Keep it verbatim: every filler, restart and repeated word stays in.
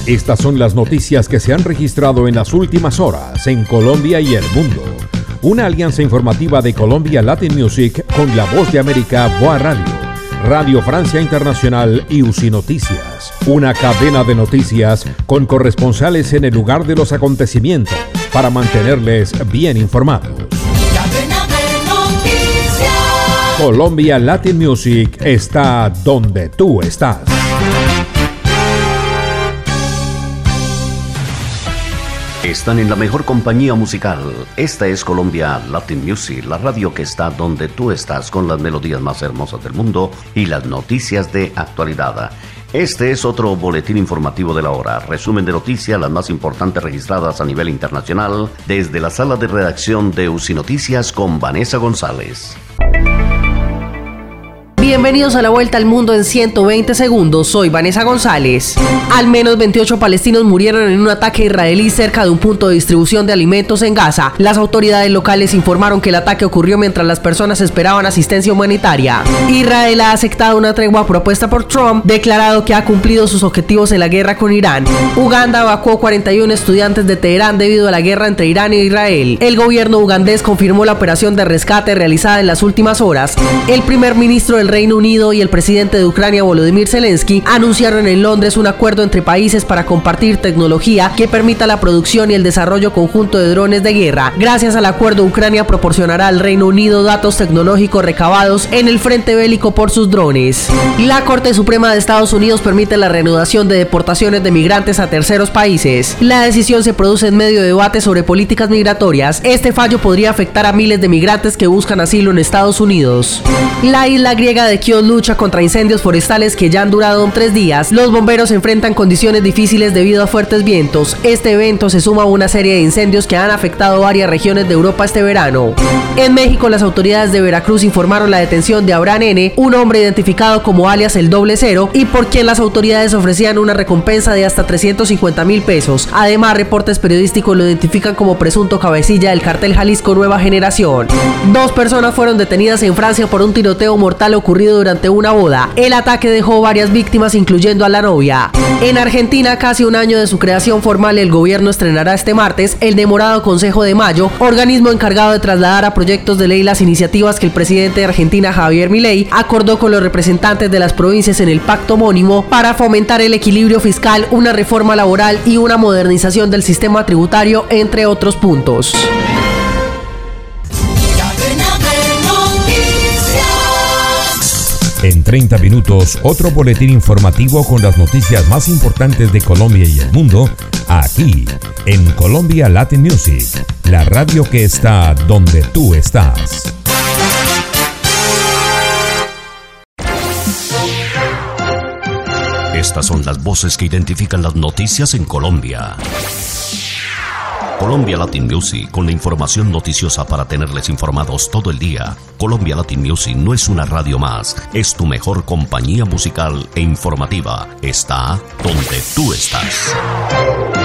Estas son las noticias que se han registrado en las últimas horas en Colombia y el mundo. Una alianza informativa de Colombia Latin Music con La Voz de América, Boa Radio, Radio Francia Internacional y U C I Noticias. Una cadena de noticias con corresponsales en el lugar de los acontecimientos para mantenerles bien informados. Cadena de noticias. Colombia Latin Music está donde tú estás. Están en la mejor compañía musical. Esta es Colombia Latin Music, la radio que está donde tú estás, con las melodías más hermosas del mundo y las noticias de actualidad. Este es otro boletín informativo de la hora. Resumen de noticias, las más importantes registradas a nivel internacional, desde la sala de redacción de U C I Noticias con Vanessa González. Bienvenidos a la vuelta al mundo en ciento veinte segundos, soy Vanessa González. Al menos veintiocho palestinos murieron en un ataque israelí cerca de un punto de distribución de alimentos en Gaza. Las autoridades locales informaron que el ataque ocurrió mientras las personas esperaban asistencia humanitaria. Israel ha aceptado una tregua propuesta por Trump, declarado que ha cumplido sus objetivos en la guerra con Irán. Uganda evacuó cuarenta y uno estudiantes de Teherán debido a la guerra entre Irán e Israel. El gobierno ugandés confirmó la operación de rescate realizada en las últimas horas. El primer ministro del Reino Unido y el presidente de Ucrania, Volodymyr Zelensky, anunciaron en Londres un acuerdo entre países para compartir tecnología que permita la producción y el desarrollo conjunto de drones de guerra. Gracias al acuerdo, Ucrania proporcionará al Reino Unido datos tecnológicos recabados en el frente bélico por sus drones. La Corte Suprema de Estados Unidos permite la reanudación de deportaciones de migrantes a terceros países. La decisión se produce en medio de debate sobre políticas migratorias. Este fallo podría afectar a miles de migrantes que buscan asilo en Estados Unidos. La isla griega de Kios lucha contra incendios forestales que ya han durado tres días. Los bomberos enfrentan condiciones difíciles debido a fuertes vientos. Este evento se suma a una serie de incendios que han afectado varias regiones de Europa este verano. En México, las autoridades de Veracruz informaron la detención de Abraham N., un hombre identificado como alias el doble cero, y por quien las autoridades ofrecían una recompensa de hasta trescientos cincuenta mil pesos. Además, reportes periodísticos lo identifican como presunto cabecilla del cartel Jalisco Nueva Generación. Dos personas fueron detenidas en Francia por un tiroteo mortal ocurrido durante una boda. El ataque dejó varias víctimas, incluyendo a la novia. En Argentina, casi un año de su creación formal, el gobierno estrenará este martes el demorado Consejo de Mayo, organismo encargado de trasladar a proyectos de ley las iniciativas que el presidente de Argentina, Javier Milei, acordó con los representantes de las provincias en el pacto homónimo para fomentar el equilibrio fiscal, una reforma laboral y una modernización del sistema tributario, entre otros puntos. En treinta minutos, otro boletín informativo con las noticias más importantes de Colombia y el mundo, aquí, en Colombia Latin Music, la radio que está donde tú estás. Estas son las voces que identifican las noticias en Colombia. Colombia Latin Music, con la información noticiosa para tenerles informados todo el día. Colombia Latin Music no es una radio más, es tu mejor compañía musical e informativa. Está donde tú estás.